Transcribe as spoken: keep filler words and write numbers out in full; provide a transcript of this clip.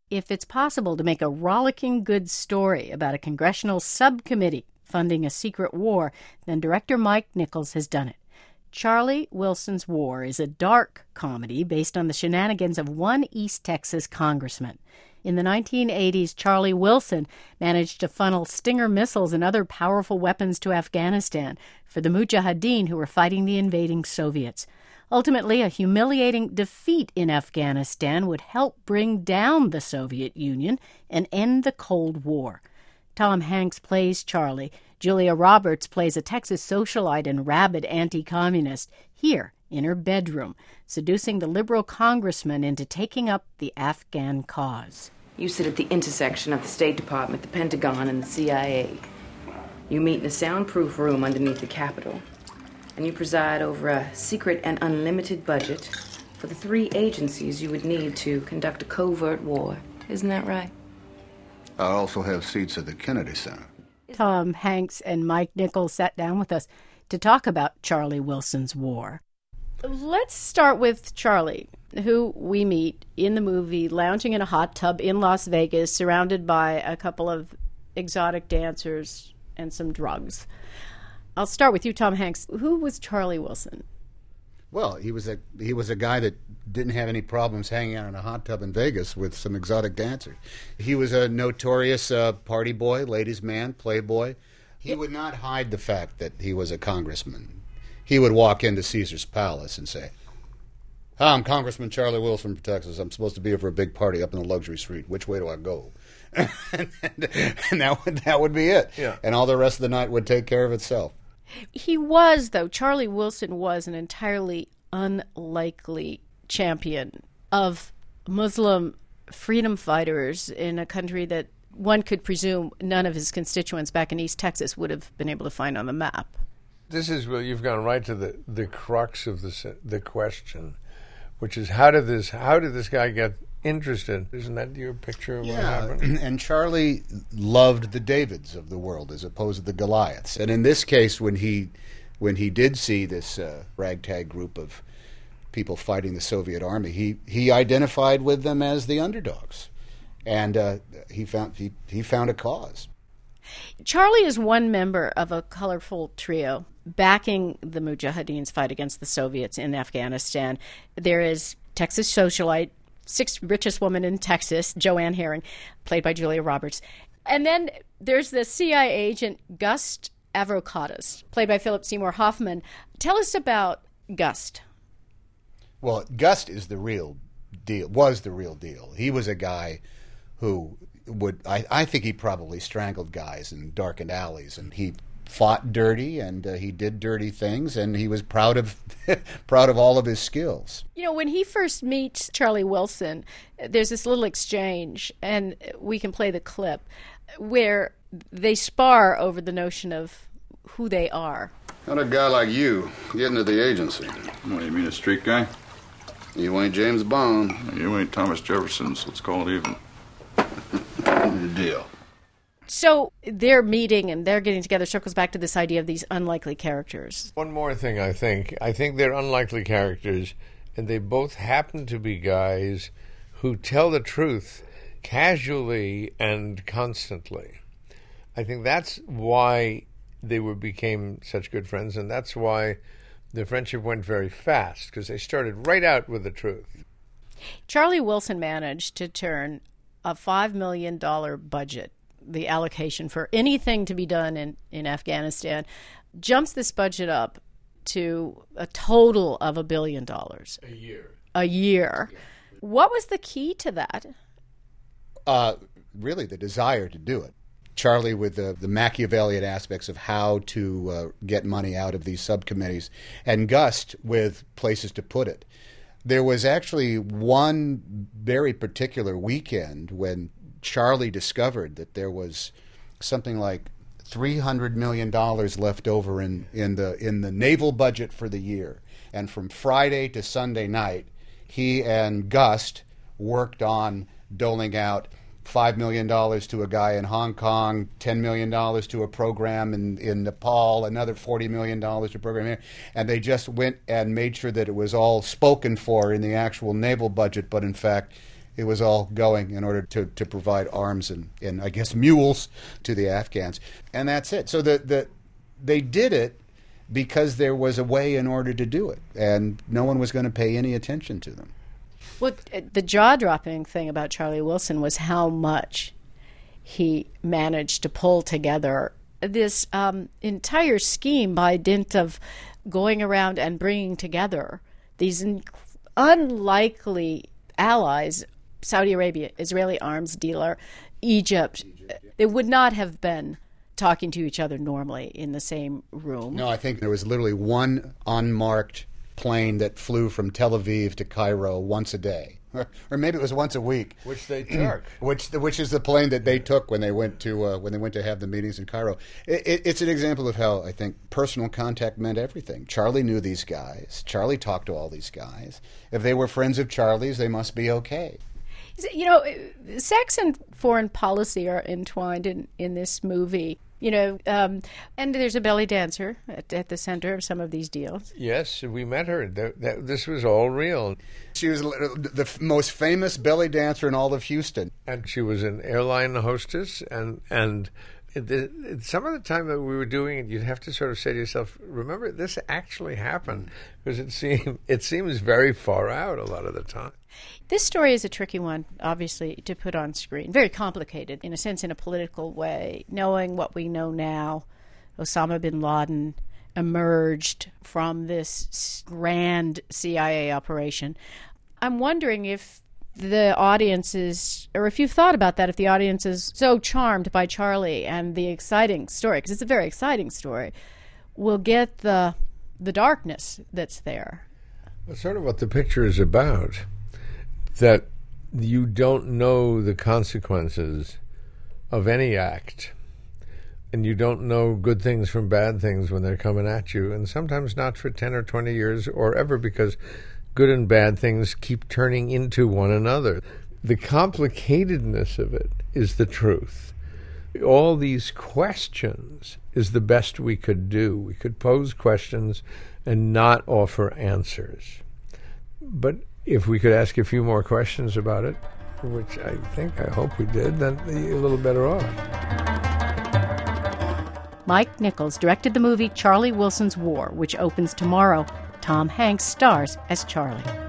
if it's possible to make a rollicking good story about a congressional subcommittee funding a secret war, then director Mike Nichols has done it. Charlie Wilson's War is a dark comedy based on the shenanigans of one East Texas congressman. In the nineteen eighties, Charlie Wilson managed to funnel Stinger missiles and other powerful weapons to Afghanistan for the Mujahideen who were fighting the invading Soviets. Ultimately, a humiliating defeat in Afghanistan would help bring down the Soviet Union and end the Cold War. Tom Hanks plays Charlie. Julia Roberts plays a Texas socialite and rabid anti-communist here in her bedroom, seducing the liberal congressman into taking up the Afghan cause. You sit at the intersection of the State Department, the Pentagon, and the C I A. You meet in a soundproof room underneath the Capitol, and you preside over a secret and unlimited budget for the three agencies you would need to conduct a covert war. Isn't that right? I also have seats at the Kennedy Center. Tom Hanks and Mike Nichols sat down with us to talk about Charlie Wilson's War. Let's start with Charlie, who we meet in the movie lounging in a hot tub in Las Vegas, surrounded by a couple of exotic dancers and some drugs. I'll start with you, Tom Hanks. Who was Charlie Wilson? Well, he was a he was a guy that didn't have any problems hanging out in a hot tub in Vegas with some exotic dancers. He was a notorious uh, party boy, ladies' man, playboy. He would not hide the fact that he was a congressman. He would walk into Caesar's Palace and say, "Hi, I'm Congressman Charlie Wilson from Texas. I'm supposed to be here for a big party up in the luxury suite. Which way do I go?" and, and, and that would that would be it. Yeah. And all the rest of the night would take care of itself. He was, though, Charlie Wilson was an entirely unlikely champion of Muslim freedom fighters in a country that one could presume none of his constituents back in East Texas would have been able to find on the map. This is where you've gone right to the, the crux of the the question, which is how did this how did this guy get interested? Isn't that your picture of what Yeah, happened? and Charlie loved the Davids of the world as opposed to the Goliaths. And in this case, when he when he did see this uh, ragtag group of people fighting the Soviet army, he, he identified with them as the underdogs, and uh, he found he, he found a cause. Charlie is one member of a colorful trio backing the Mujahideen's fight against the Soviets in Afghanistan. There is Texas socialite, sixth richest woman in Texas, Joanne Herring, played by Julia Roberts. And then there's the C I A agent Gust Avrokatas, played by Philip Seymour Hoffman. Tell us about Gust. Well, Gust is the real deal, was the real deal. He was a guy who would, I, I think he probably strangled guys in darkened alleys, and he fought dirty, and uh, he did dirty things, and he was proud of proud of all of his skills. You know, when he first meets Charlie Wilson, there's this little exchange, and we can play the clip, where they spar over the notion of who they are. How'd a guy like you get into the agency? What, you mean a street guy? You ain't James Bond. You ain't Thomas Jefferson, so let's call it even. The deal. So their meeting and they're getting together circles back to this idea of these unlikely characters. One more thing, I think. I think they're unlikely characters, and they both happen to be guys who tell the truth casually and constantly. I think that's why they were became such good friends, and that's why the friendship went very fast, because they started right out with the truth. Charlie Wilson managed to turn a five million dollars budget, the allocation for anything to be done in, in Afghanistan, jumps this budget up to a total of a billion dollars. A year. A year. What was the key to that? Uh, really, the desire to do it. Charlie with the, the Machiavellian aspects of how to uh, get money out of these subcommittees, and Gust with places to put it. There was actually one very particular weekend when Charlie discovered that there was something like three hundred million dollars left over in, in the in the naval budget for the year. And from Friday to Sunday night, he and Gust worked on doling out five million dollars to a guy in Hong Kong, ten million dollars to a program in, in Nepal, another forty million dollars to a program here. And they just went and made sure that it was all spoken for in the actual naval budget, but in fact it was all going in order to, to provide arms and, and, I guess, mules to the Afghans. And that's it. So the, the, they did it because there was a way in order to do it, and no one was going to pay any attention to them. Well, the jaw-dropping thing about Charlie Wilson was how much he managed to pull together this um, entire scheme by dint of going around and bringing together these in- unlikely allies, Saudi Arabia, Israeli arms dealer, Egypt. Egypt yeah. They would not have been talking to each other normally in the same room. No, I think there was literally one unmarked plane that flew from Tel Aviv to Cairo once a day. Or, or maybe it was once a week, which they took. which which is the plane that they took when they went to uh, when they went to have the meetings in Cairo. It, it, it's an example of how I think personal contact meant everything. Charlie knew these guys. Charlie talked to all these guys. If they were friends of Charlie's, they must be okay. You know, sex and foreign policy are entwined in, in this movie. You know, um, and there's a belly dancer at, at the center of some of these deals. Yes, we met her. That, that, this was all real. She was the f- most famous belly dancer in all of Houston. And she was an airline hostess. And, and the, some of the time that we were doing it, you'd have to sort of say to yourself, remember, this actually happened. Because it, seem, it seems very far out a lot of the time. This story is a tricky one, obviously, to put on screen. Very complicated, in a sense, in a political way. Knowing what we know now, Osama bin Laden emerged from this grand C I A operation. I'm wondering if the audience is, or if you've thought about that, if the audience is so charmed by Charlie and the exciting story, because it's a very exciting story, will get the the darkness that's there. That's sort of what the picture is about. That you don't know the consequences of any act, and you don't know good things from bad things when they're coming at you, and sometimes not for ten or twenty years or ever, because good and bad things keep turning into one another. The complicatedness of it is the truth. All these questions is the best we could do. We could pose questions and not offer answers. But if we could ask a few more questions about it, which I think, I hope we did, then a little better off. Mike Nichols directed the movie Charlie Wilson's War, which opens tomorrow. Tom Hanks stars as Charlie.